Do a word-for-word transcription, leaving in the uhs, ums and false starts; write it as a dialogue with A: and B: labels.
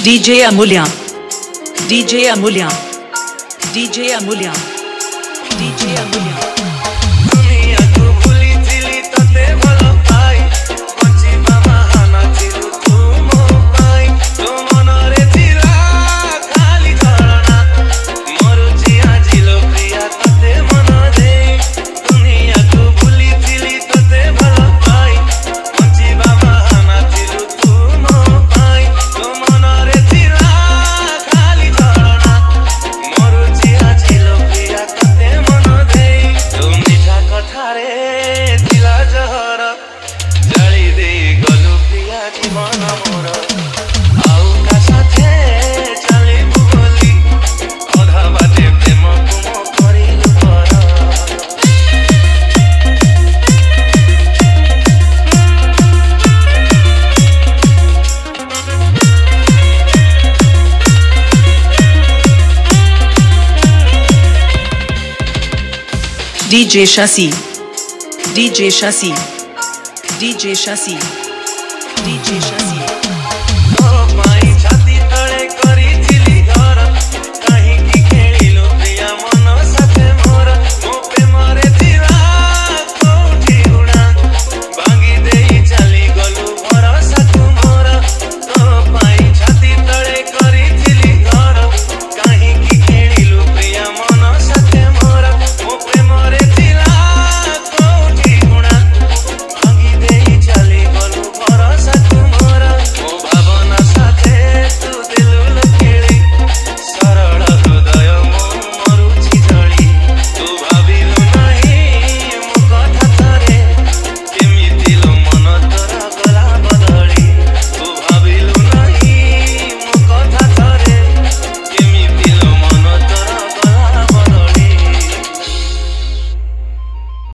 A: DJ Amulya, DJ Amulya, DJ Amulya, DJ Amulya.
B: দুনিয়াକୁ ভুলিছিলি তোতে ভালো পাই বঞ্চিবা বাহানা ছিল তুমো পাই তো মনরে ছিলা খালি ঝরনা মরুচি আজিল প্রিয়া তোতে মন দে দুনিয়াକୁ ভুলিছিলি তোতে ভালো পাই বঞ্চিবা বাহানা ছিল তুমো পাই তো মনরে ছিলা খালি ঝরনা মরুচি আজিল প্রিয়া তোতে মন দে তুমি কথারে দিলা জহর জাଳି দেই গলু প্রিয়া জীবন মোর আউ কা সাথে চালিবু বলি অধা বাটে প্রেম কুম করিলু পর
A: DJ Shasi, DJ Shasi, DJ Shasi, DJ Shasi.